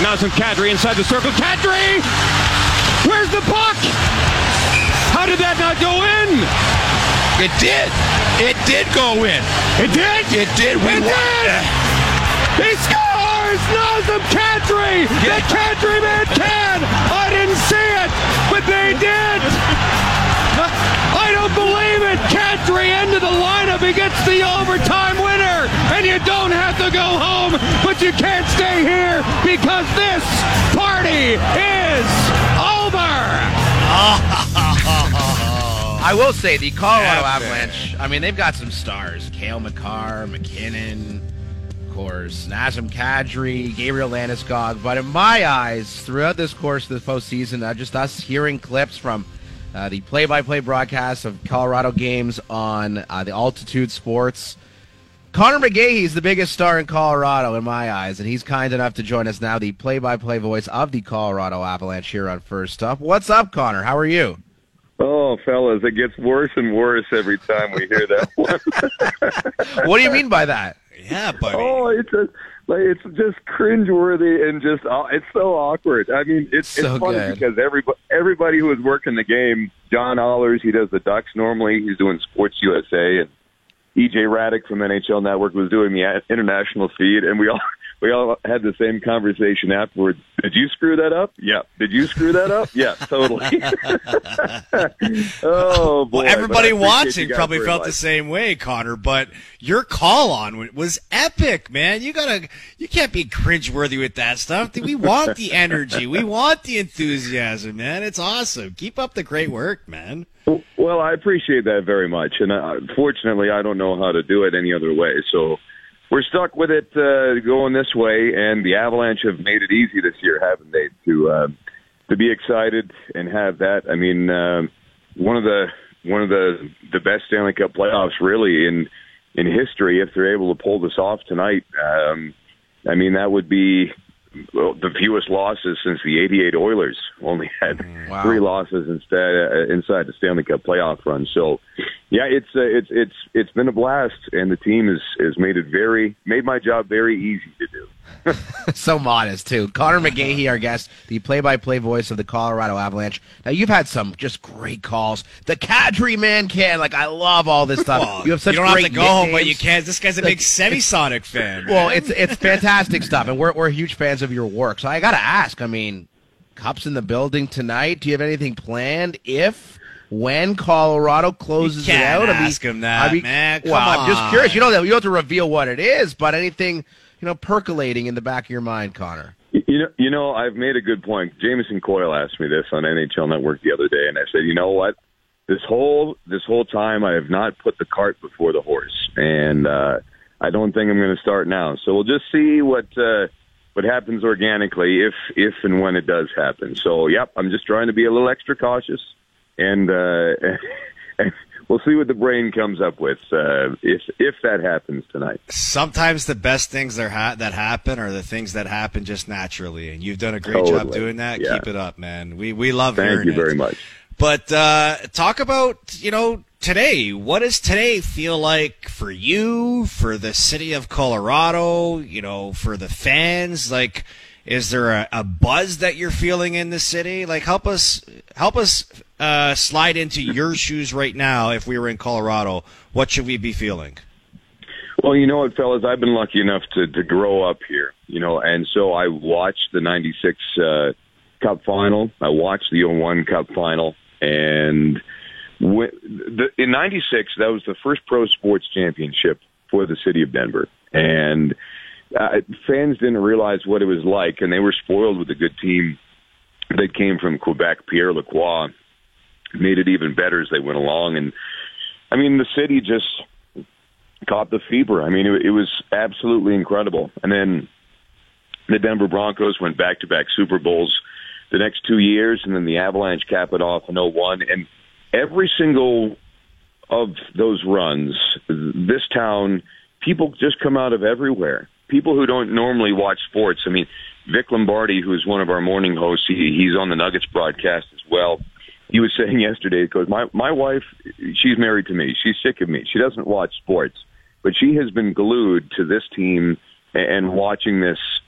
Nazem Kadri inside the circle. Kadri! Where's the puck? How did that not go in? It did. It did go in. It did? It did. It did! He scores! Nazem Kadri! The Kadri man can! I didn't see it, but they did! I don't believe it! Kadri into the lineup. He gets the overtime winner, and you don't have to go home, but you can't stay here because this party is over. I will say the Colorado Avalanche. I mean, they've got some stars: Cale Makar, McKinnon, of course, Nazem Kadri, Gabriel Landeskog. But in my eyes, throughout this course of the postseason, just us hearing clips from the play-by-play broadcast of Colorado games on the Altitude Sports. Connor McGahey is the biggest star in Colorado in my eyes, and he's kind enough to join us now, the play-by-play voice of the Colorado Avalanche here on First Up. What's up, Connor? How are you? Oh, fellas, it gets worse and worse every time we hear that one. What do you mean by that? Yeah, buddy. Oh, it's just cringeworthy and just it's so awkward. I mean, it's So funny good. because everybody who was working the game, John Allers, he does the Ducks normally. He's doing Sports USA, and EJ Raddick from NHL Network was doing the international feed, and we all had the same conversation afterwards. Did you screw that up? Yeah. Did you screw that up? Yeah, totally. Oh, boy. Well, everybody But I appreciate watching you guys probably very felt much. the same way, Connor, but your call on was epic, man. You can't be cringeworthy with that stuff. We want the energy. We want the enthusiasm, man. It's awesome. Keep up the great work, man. Well, I appreciate that very much, and fortunately, I don't know how to do it any other way. So we're stuck with it going this way, and the Avalanche have made it easy this year, haven't they? To be excited and have that. I mean, one of the best Stanley Cup playoffs really in history. If they're able to pull this off tonight, I mean that would be the fewest losses since the '88 Oilers only had 3 losses inside the Stanley Cup playoff run. So, yeah, it's been a blast, and the team has made my job very easy to do. So modest, too. Connor McGahey, our guest, the play-by-play voice of the Colorado Avalanche. Now, you've had some just great calls. The Kadri man can. Like, I love all this stuff. Well, you have such you don't great have to go home, but nicknames. you can. This guy's a big Semisonic fan. Man. Well, it's fantastic stuff, and we're huge fans of your work. So I got to ask, I mean, Cup's in the building tonight. Do you have anything planned when Colorado closes You can't it out? ask him that, man. Come I'm just on. curious. You don't have to reveal what it is, but anything percolating in the back of your mind, Connor. You know, I've made a good point. Jameson Coyle asked me this on NHL Network the other day, and I said, you know what? This whole time, I have not put the cart before the horse, and I don't think I'm going to start now. So we'll just see what happens organically if and when it does happen. So, yep, I'm just trying to be a little extra cautious, and we'll see what the brain comes up with if that happens tonight. Sometimes the best things that happen are the things that happen just naturally, and you've done a great job doing that. Yeah. Keep it up, man. We love hearing it. Thank you very much. But talk about, today. What does today feel like for you, for the city of Colorado, for the fans? Like, is there a buzz that you're feeling in the city? Like, help us slide into your shoes right now. If we were in Colorado, what should we be feeling? Well, you know what, fellas, I've been lucky enough to grow up here, and so I watched the 96 Cup final. I watched the 01 Cup final. And in 96, that was the first pro sports championship for the city of Denver. And fans didn't realize what it was like, and they were spoiled with a good team that came from Quebec. Pierre Lacroix made it even better as they went along. And, I mean, the city just caught the fever. I mean, it was absolutely incredible. And then the Denver Broncos went back-to-back Super Bowls the next 2 years, and then the Avalanche cap it off in 01. And every single of those runs, this town, people just come out of everywhere. People who don't normally watch sports. I mean, Vic Lombardi, who's one of our morning hosts, he's on the Nuggets broadcast as well. He was saying yesterday, because my wife, she's married to me. She's sick of me. She doesn't watch sports, but she has been glued to this team and watching this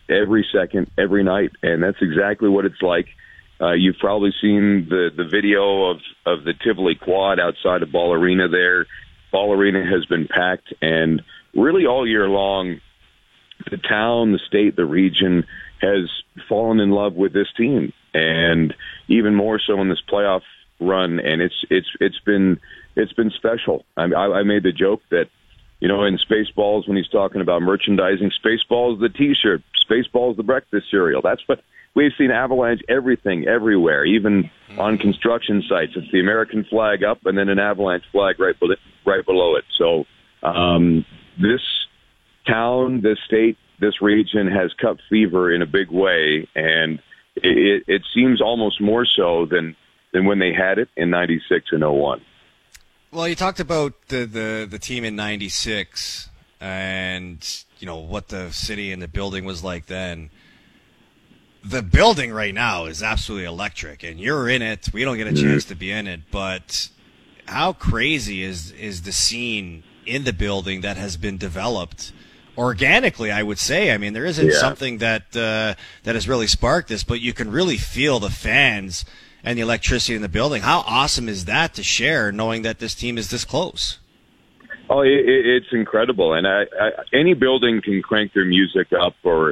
every second, every night, and that's exactly what it's like. You've probably seen the video of the Tivoli Quad outside of Ball Arena there. Ball Arena has been packed, and really all year long, the town, the state, the region has fallen in love with this team, and even more so in this playoff run. And it's been special. I made the joke that, in Spaceballs, when he's talking about merchandising, Spaceballs the T-shirt, Spaceballs the breakfast cereal. That's what we've seen. Avalanche everything, everywhere, even on construction sites. It's the American flag up and then an Avalanche flag right below it. So this town, this state, this region has Cup fever in a big way, and it seems almost more so than when they had it in 96 and 01. Well, you talked about the team in 96 and, what the city and the building was like then. The building right now is absolutely electric, and you're in it. We don't get a chance to be in it, but how crazy is the scene in the building that has been developed organically, I would say. I mean, there isn't something that has really sparked this, but you can really feel the fans and the electricity in the building. How awesome is that to share, knowing that this team is this close? Oh, it's incredible. And any building can crank their music up or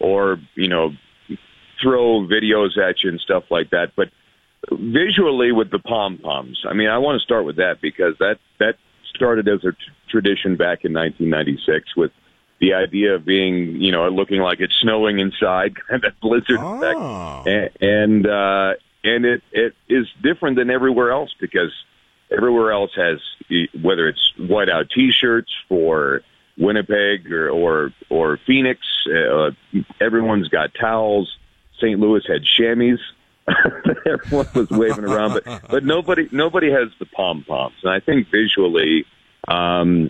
throw videos at you and stuff like that. But visually with the pom-poms, I mean, I want to start with that because that started as a tradition back in 1996 with the idea of being, looking like it's snowing inside, kind of blizzard effect. And it is different than everywhere else because everywhere else has, whether it's whiteout T-shirts for Winnipeg or Phoenix, everyone's got towels. St. Louis had chamois. Everyone was waving around, but nobody has the pom-poms. And I think visually, and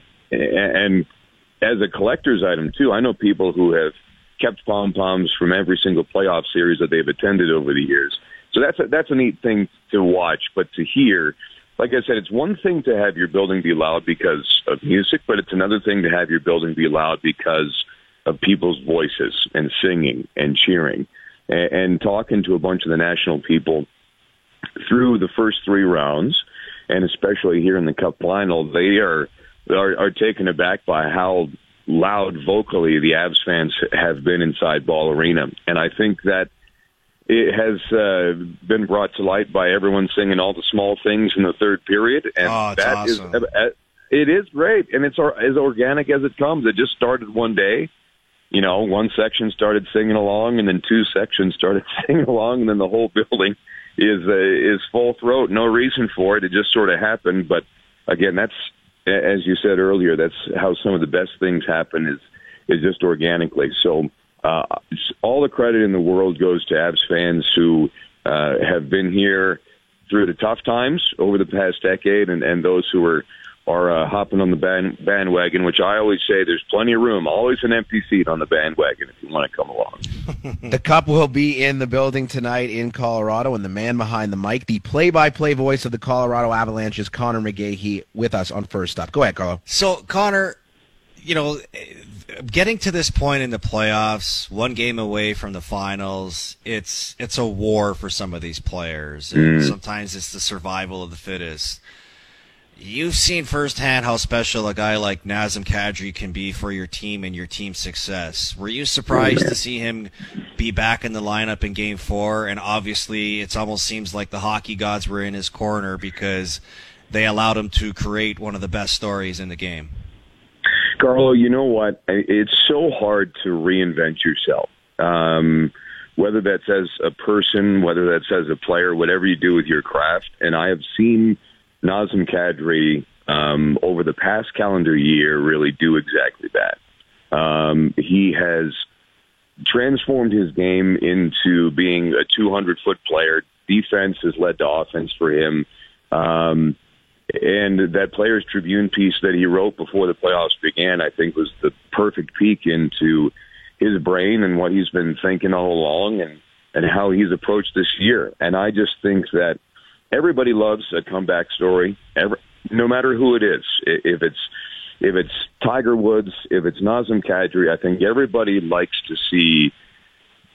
as a collector's item too, I know people who have kept pom-poms from every single playoff series that they've attended over the years. So that's a neat thing to watch, but to hear, like I said, it's one thing to have your building be loud because of music, but it's another thing to have your building be loud because of people's voices and singing and cheering. And talking to a bunch of the national people through the first three rounds, and especially here in the Cup final, they are taken aback by how loud vocally the Avs fans have been inside Ball Arena. And I think that it has been brought to light by everyone singing all the small things in the third period. And that awesome. It is great, and it's as organic as it comes. It just started one day. One section started singing along, and then two sections started singing along, and then the whole building is full throat. No reason for it. It just sort of happened. But again, that's, as you said earlier, that's how some of the best things happen is just organically. So all the credit in the world goes to Avs fans who have been here through the tough times over the past decade, and those who are hopping on the bandwagon, which I always say there's plenty of room, always an empty seat on the bandwagon if you want to come along. The Cup will be in the building tonight in Colorado, and the man behind the mic, the play-by-play voice of the Colorado Avalanche, is Connor McGahey with us on First Up. Go ahead, Carlo. So, Connor, getting to this point in the playoffs, one game away from the finals, it's a war for some of these players, and sometimes it's the survival of the fittest. You've seen firsthand how special a guy like Nazem Kadri can be for your team and your team's success. Were you surprised to see him be back in the lineup in Game 4? And obviously, it almost seems like the hockey gods were in his corner because they allowed him to create one of the best stories in the game. Carlo, you know what? It's so hard to reinvent yourself. Whether that's as a person, whether that's as a player, whatever you do with your craft. And I have seen Nazem Kadri over the past calendar year really do exactly that. He has transformed his game into being a 200-foot player. Defense has led to offense for him. And that Players Tribune piece that he wrote before the playoffs began, I think, was the perfect peek into his brain and what he's been thinking all along and how he's approached this year. And I just think that everybody loves a comeback story, no matter who it is. If it's Tiger Woods, if it's Nazem Kadri, I think everybody likes to see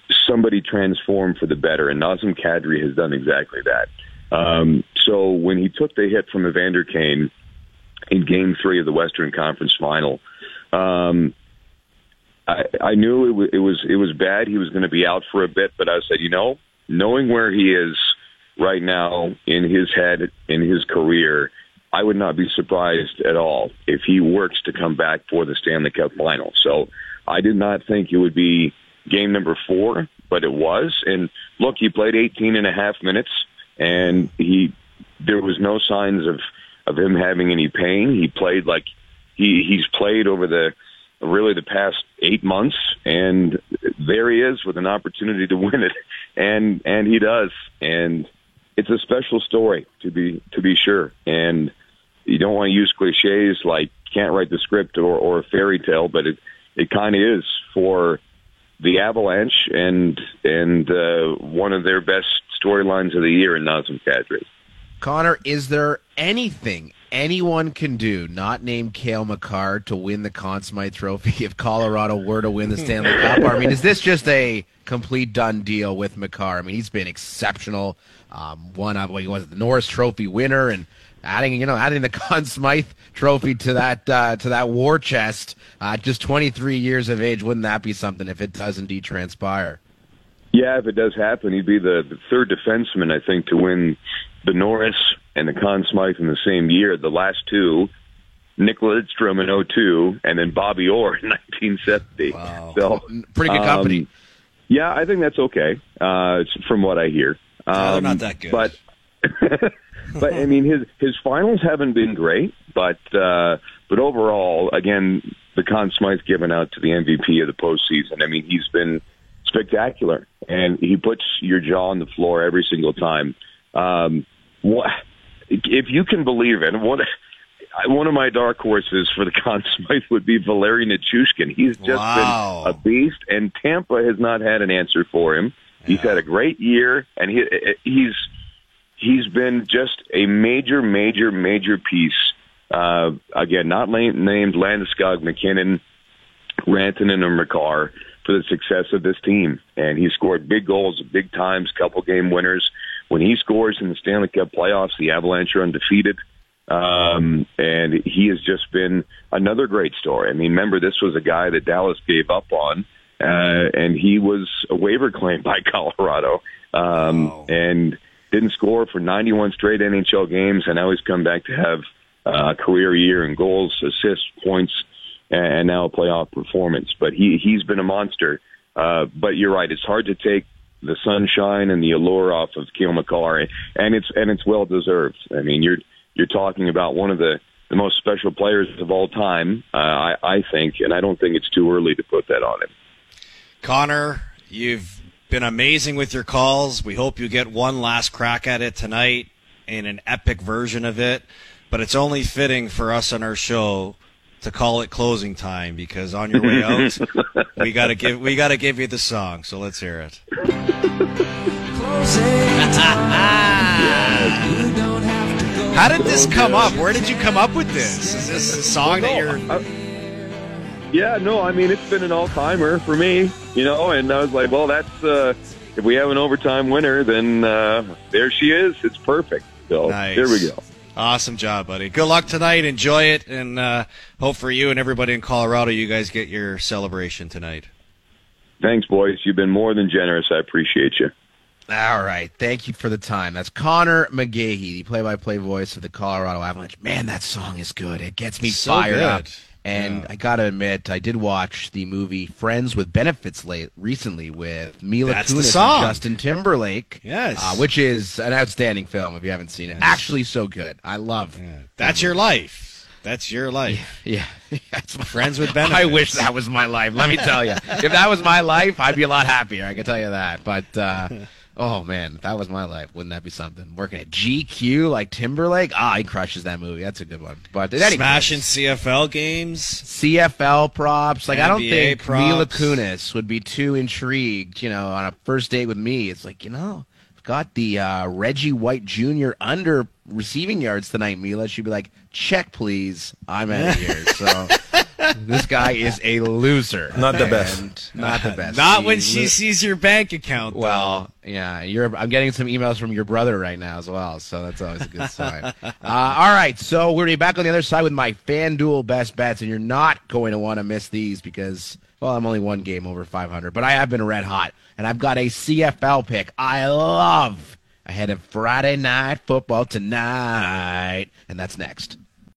somebody transform for the better, and Nazem Kadri has done exactly that. So when he took the hit from Evander Kane in Game 3 of the Western Conference Final, I knew it was bad. He was going to be out for a bit, but I said, knowing where he is right now in his head, in his career, I would not be surprised at all if he works to come back for the Stanley Cup Final. So I did not think it would be game number 4, but it was. And look, he played 18 and a half minutes, and there was no signs of him having any pain. He played like he's played over the past 8 months, and there he is with an opportunity to win it, and he does. And it's a special story to be sure. And you don't want to use cliches like can't write the script or a fairy tale, but it kind of is for the Avalanche and one of their best storylines of the year in Nazem Kadri. Connor, is there anything anyone can do, not named Cale Makar, to win the Conn Smythe Trophy if Colorado were to win the Stanley Cup? I mean, is this just a complete done deal with Makar? I mean, he's been exceptional. He was the Norris Trophy winner, and adding the Conn Smythe Trophy to that war chest. Just 23 years of age, wouldn't that be something if it does indeed transpire? Yeah, if it does happen, he'd be the third defenseman, I think, to win the Norris and the Conn Smythe in the same year. The last two, Nick Lidstrom in 2002, and then Bobby Orr in 1970. Wow. So, pretty good company. Yeah, I think that's okay, from what I hear. They're not that good. But I mean, his finals haven't been great, but overall, again, the Conn Smythe given out to the MVP of the postseason. I mean, he's been spectacular, and he puts your jaw on the floor every single time. If you can believe it, one of my dark horses for the Conn Smythe would be Valeri Nichushkin. He's just been a beast, and Tampa has not had an answer for him. He's had a great year, and he's been just a major, major, major piece. Again, not named Landeskog, McKinnon, Rantanen, or Makar for the success of this team. And he scored big goals at big times, couple game winners. When he scores in the Stanley Cup playoffs, the Avalanche are undefeated. And he has just been another great story. I mean, remember, this was a guy that Dallas gave up on, and he was a waiver claim by Colorado, and didn't score for 91 straight NHL games, and now he's come back to have a career year in goals, assists, points, and now a playoff performance. But he's been a monster. But you're right; it's hard to take the sunshine and the allure off of Cale Makar, and it's well deserved. I mean, you're talking about one of the most special players of all time, I think, and I don't think it's too early to put that on him. Connor, you've been amazing with your calls. We hope you get one last crack at it tonight in an epic version of it, but it's only fitting for us on our show to call it closing time, because on your way out, we gotta give you the song. So let's hear it. How did this come up? Where did you come up with this? Is this a song that you're... I mean, it's been an all-timer for me, and I was like, well, that's, if we have an overtime winner, then there she is. It's perfect. So nice. There we go. Awesome job, buddy. Good luck tonight. Enjoy it, and hope for you and everybody in Colorado you guys get your celebration tonight. Thanks, boys. You've been more than generous. I appreciate you. All right. Thank you for the time. That's Connor McGahey, the play-by-play voice of the Colorado Avalanche. Man, that song is good. It gets me fired up. And I got to admit, I did watch the movie Friends with Benefits recently with Mila Kunis and Justin Timberlake. Yes. Which is an outstanding film if you haven't seen it. Yes. Actually so good. I love That's your life. That's your life. Yeah. Friends with Benefits. I wish that was my life. Let me tell you. If that was my life, I'd be a lot happier. I can tell you that. But... oh, man, if that was my life, wouldn't that be something? Working at GQ like Timberlake? He crushes that movie. That's a good one. But smashing CFL games. CFL props. Like, NBA I don't think props. Mila Kunis would be too intrigued, on a first date with me. It's like, I've got the Reggie White Jr. under receiving yards tonight, Mila. She'd be like, check, please. I'm out of here. So... This guy is a loser. Not the best. Not the best. Not when she sees your bank account, though. Well, yeah, I'm getting some emails from your brother right now as well, so that's always a good sign. All right, so we're going to be back on the other side with my FanDuel best bets, and you're not going to want to miss these because, well, I'm only one game over 500, but I have been red hot, and I've got a CFL pick I love ahead of Friday Night Football tonight, and that's next.